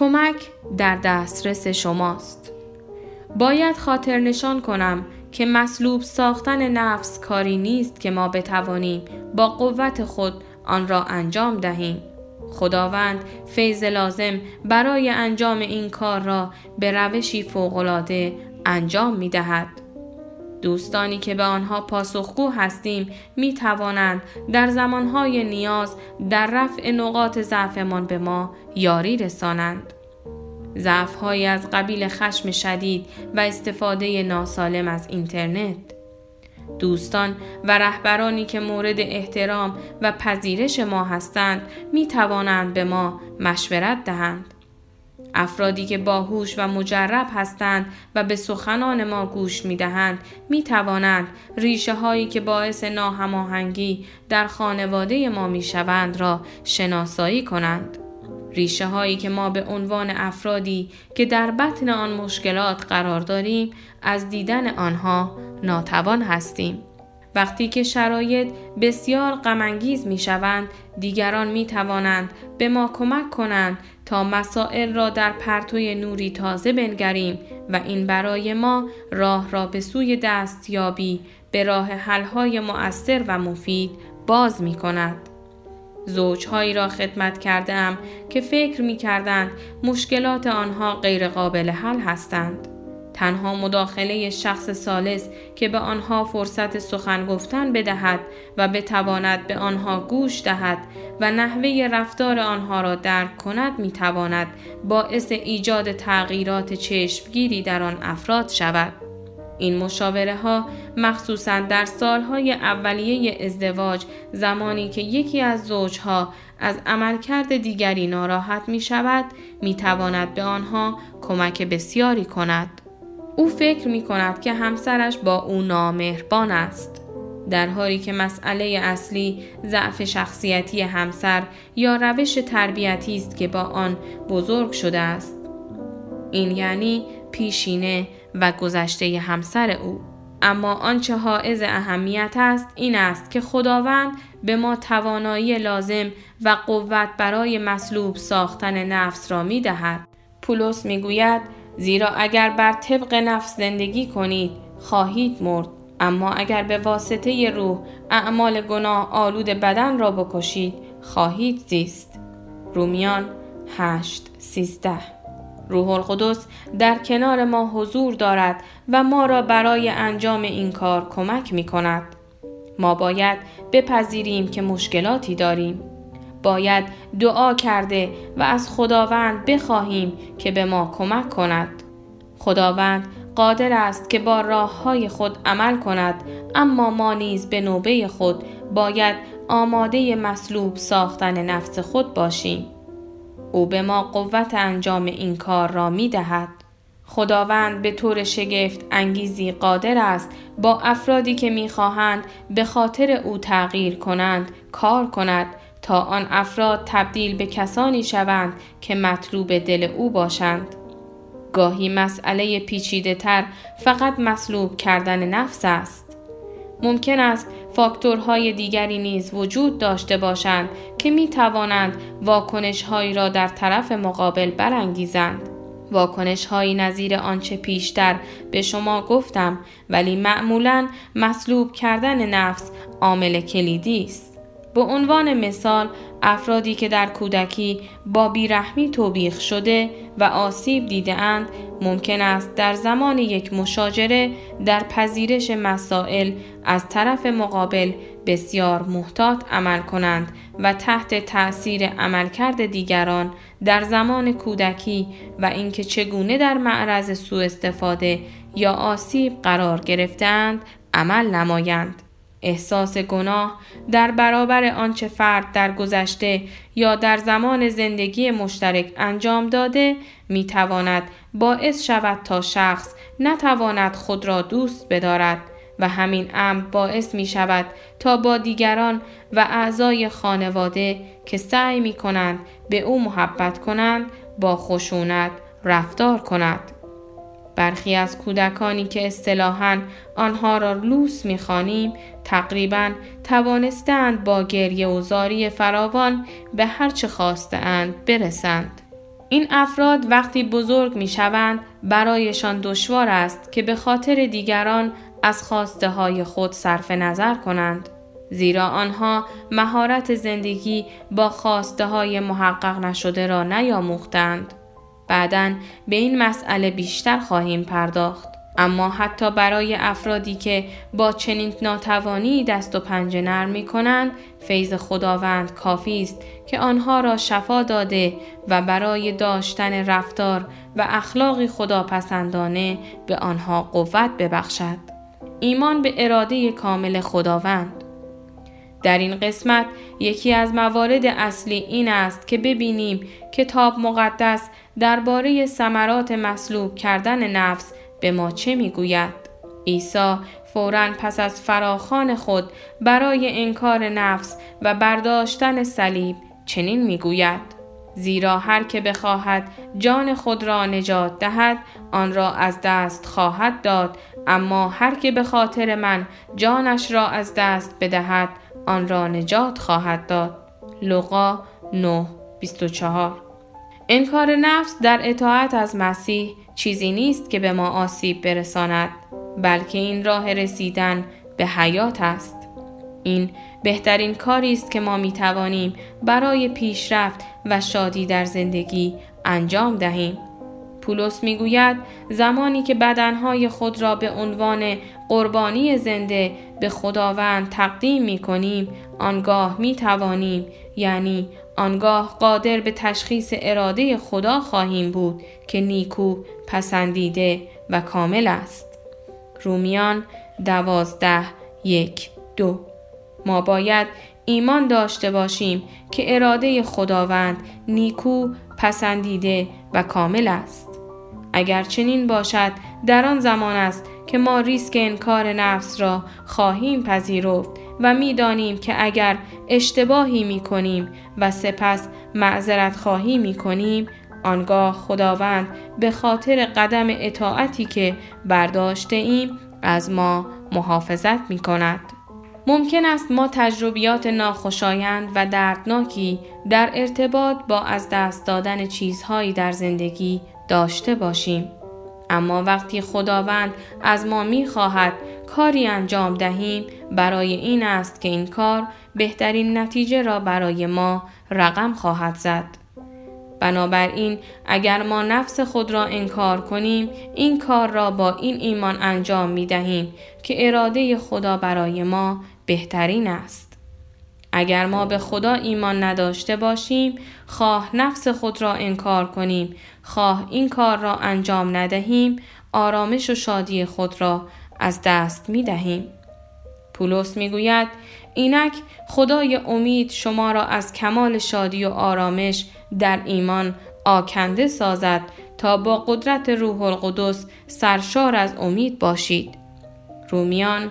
کمک در دسترس شماست. باید خاطر نشان کنم که مصلوب ساختن نفس کاری نیست که ما بتوانیم با قوت خود آن را انجام دهیم. خداوند فیض لازم برای انجام این کار را به روشی فوق‌العاده انجام می دهد. دوستانی که به آنها پاسخگو هستیم می توانند در زمانهای نیاز در رفع نقاط ضعفمان به ما یاری رسانند. ضعف‌هایی از قبیل خشم شدید و استفاده ناسالم از اینترنت. دوستان و رهبرانی که مورد احترام و پذیرش ما هستند می توانند به ما مشورت دهند. افرادی که باهوش و مجرب هستند و به سخنان ما گوش می دهند می توانند ریشه هایی که باعث ناهماهنگی در خانواده ما می شوند را شناسایی کنند. ریشه هایی که ما به عنوان افرادی که در بطن آن مشکلات قرار داریم از دیدن آنها ناتوان هستیم. وقتی که شرایط بسیار غم‌انگیز می شوند، دیگران می توانند به ما کمک کنند تا مسائل را در پرتوی نوری تازه بنگریم و این برای ما راه را به سوی دستیابی به راه حل‌های مؤثر و مفید باز می کند. زوجهایی را خدمت کردم که فکر می کردند مشکلات آنها غیر قابل حل هستند. تنها مداخله شخص ثالث که به آنها فرصت سخن گفتن بدهد و بتواند به آنها گوش دهد و نحوه رفتار آنها را درک کند می تواند باعث ایجاد تغییرات چشمگیری در آن افراد شود. این مشاوره ها مخصوصاً در سالهای اولیه ازدواج، زمانی که یکی از زوجها از عملکرد دیگری ناراحت می شود، می تواند به آنها کمک بسیاری کند. او فکر می کند که همسرش با او نامهربان است، در حالی که مسئله اصلی ضعف شخصیتی همسر یا روش تربیتی است که با آن بزرگ شده است. این یعنی پیشینه و گذشته همسر او. اما آنچه حائز اهمیت است این است که خداوند به ما توانایی لازم و قوت برای مصلوب ساختن نفس را می دهد. پولس می گوید زیرا اگر بر طبق نفس زندگی کنید خواهید مرد، اما اگر به واسطه روح اعمال گناه آلود بدن را بکشید خواهید زیست. رومیان 8:13. روح القدس در کنار ما حضور دارد و ما را برای انجام این کار کمک می کند. ما باید بپذیریم که مشکلاتی داریم. باید دعا کرده و از خداوند بخواهیم که به ما کمک کند. خداوند قادر است که با راه‌های خود عمل کند، اما ما نیز به نوبه خود باید آماده مصلوب ساختن نفس خود باشیم. او به ما قوت انجام این کار را می دهد. خداوند به طور شگفت انگیزی قادر است با افرادی که می خواهند به خاطر او تغییر کنند کار کند تا آن افراد تبدیل به کسانی شوند که مطلوب دل او باشند. گاهی مسئله پیچیده تر فقط مصلوب کردن نفس است. ممکن است فاکتورهای دیگری نیز وجود داشته باشند که می توانند واکنش‌هایی را در طرف مقابل برانگیزند. واکنش‌هایی نظیر آنچه پیشتر به شما گفتم، ولی معمولاً مصلوب کردن نفس عامل کلیدی است. به عنوان مثال، افرادی که در کودکی با بیرحمی توبیخ شده و آسیب دیده‌اند، ممکن است در زمان یک مشاجره در پذیرش مسائل از طرف مقابل بسیار محتاط عمل کنند و تحت تأثیر عملکرد دیگران در زمان کودکی و اینکه چگونه در معرض سوء استفاده یا آسیب قرار گرفتند عمل نمایند. احساس گناه در برابر آنچه فرد در گذشته یا در زمان زندگی مشترک انجام داده می تواند باعث شود تا شخص نتواند خود را دوست بدارد و همین امر باعث می شود تا با دیگران و اعضای خانواده که سعی می کنند به او محبت کنند با خشونت رفتار کند. برخی از کودکانی که اصطلاحاً آنها را لوس می‌خوانیم تقریباً توانستند با گریه و زاری فراوان به هر چه خواسته‌اند برسند. این افراد وقتی بزرگ می شوند برایشان دشوار است که به خاطر دیگران از خواسته های خود صرف نظر کنند، زیرا آنها مهارت زندگی با خواسته های محقق نشده را نیاموختند. بعداً به این مسئله بیشتر خواهیم پرداخت. اما حتی برای افرادی که با چنین ناتوانی دست و پنجه نرم می کنند، فیض خداوند کافی است که آنها را شفا داده و برای داشتن رفتار و اخلاقی خداپسندانه به آنها قوت ببخشد. ایمان به اراده کامل خداوند. در این قسمت یکی از موارد اصلی این است که ببینیم کتاب مقدس درباره ثمرات مصلوب کردن نفس به ما چه میگوید. عیسی فوراً پس از فراخوان خود برای انکار نفس و برداشتن صلیب چنین میگوید: زیرا هر که بخواهد جان خود را نجات دهد آن را از دست خواهد داد، اما هر که به خاطر من جانش را از دست بدهد آن را نجات خواهد داد. لوقا 9:24. انکار نفس در اطاعت از مسیح چیزی نیست که به ما آسیب برساند، بلکه این راه رسیدن به حیات است. این بهترین کاری است که ما می توانیم برای پیشرفت و شادی در زندگی انجام دهیم. پولس می گوید زمانی که بدنهای خود را به عنوان قربانی زنده به خداوند تقدیم می کنیم، آنگاه می توانیم، یعنی آنگاه قادر به تشخیص اراده خدا خواهیم بود که نیکو، پسندیده و کامل است. رومیان 12:1-2. ما باید ایمان داشته باشیم که اراده خداوند نیکو، پسندیده و کامل است. اگر چنین باشد در آن زمان است که ما ریسک انکار نفس را خواهیم پذیرفت و می‌دانیم که اگر اشتباهی می‌کنیم و سپس معذرت خواهی می‌کنیم، آنگاه خداوند به خاطر قدم اطاعتی که برداشته ایم از ما محافظت می‌کند. ممکن است ما تجربیات ناخوشایند و دردناکی در ارتباط با از دست دادن چیزهایی در زندگی داشته باشیم. اما وقتی خداوند از ما می‌خواهد کاری انجام دهیم، برای این است که این کار بهترین نتیجه را برای ما رقم خواهد زد. بنابراین اگر ما نفس خود را انکار کنیم، این کار را با این ایمان انجام می‌دهیم که اراده خدا برای ما بهترین است. اگر ما به خدا ایمان نداشته باشیم، خواه نفس خود را انکار کنیم، خواه این کار را انجام ندهیم، آرامش و شادی خود را از دست می دهیم. پولس می گوید اینک خدای امید شما را از کمال شادی و آرامش در ایمان آکنده سازد تا با قدرت روح القدس سرشار از امید باشید. رومیان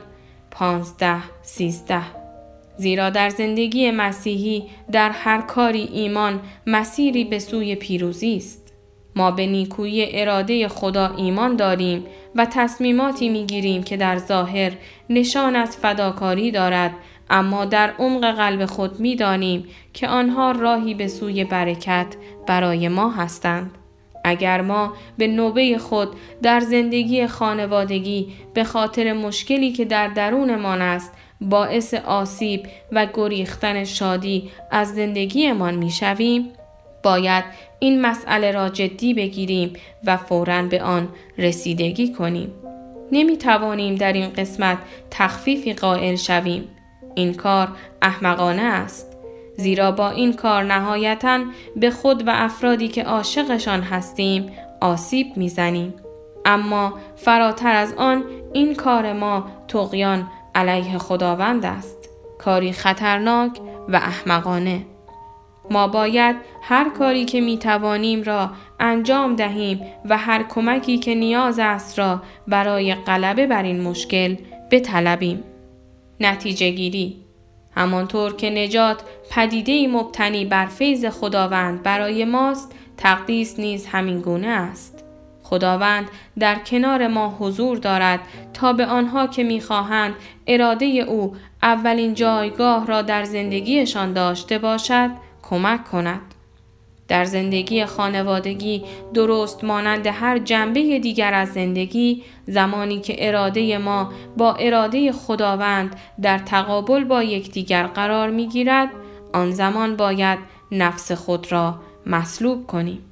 15:13. زیرا در زندگی مسیحی در هر کاری ایمان مسیری به سوی پیروزی است. ما به نیکویی اراده خدا ایمان داریم و تصمیماتی میگیریم که در ظاهر نشان از فداکاری دارد، اما در عمق قلب خود میدانیم که آنها راهی به سوی برکت برای ما هستند. اگر ما به نوبه خود در زندگی خانوادگی به خاطر مشکلی که در درونمان است باعث آسیب و گریختن شادی از زندگیمان میشویم، باید این مسئله را جدی بگیریم و فوراً به آن رسیدگی کنیم. نمیتوانیم در این قسمت تخفیفی قائل شویم. این کار احمقانه است، زیرا با این کار نهایتاً به خود و افرادی که عاشقشان هستیم آسیب میزنیم. اما فراتر از آن، این کار ما طغیان علیه خداوند است، کاری خطرناک و احمقانه. ما باید هر کاری که میتوانیم را انجام دهیم و هر کمکی که نیاز است را برای غلبه بر این مشکل بطلبیم. نتیجه گیری: همانطور که نجات پدیده‌ای مبتنی بر فیض خداوند برای ماست، تقدیس نیز همین گونه است. خداوند در کنار ما حضور دارد تا به آنها که می‌خواهند اراده او اولین جایگاه را در زندگیشان داشته باشد کمک کند. در زندگی خانوادگی درست مانند هر جنبه دیگر از زندگی، زمانی که اراده ما با اراده خداوند در تقابل با یکدیگر قرار می‌گیرد، آن زمان باید نفس خود را مصلوب کنیم.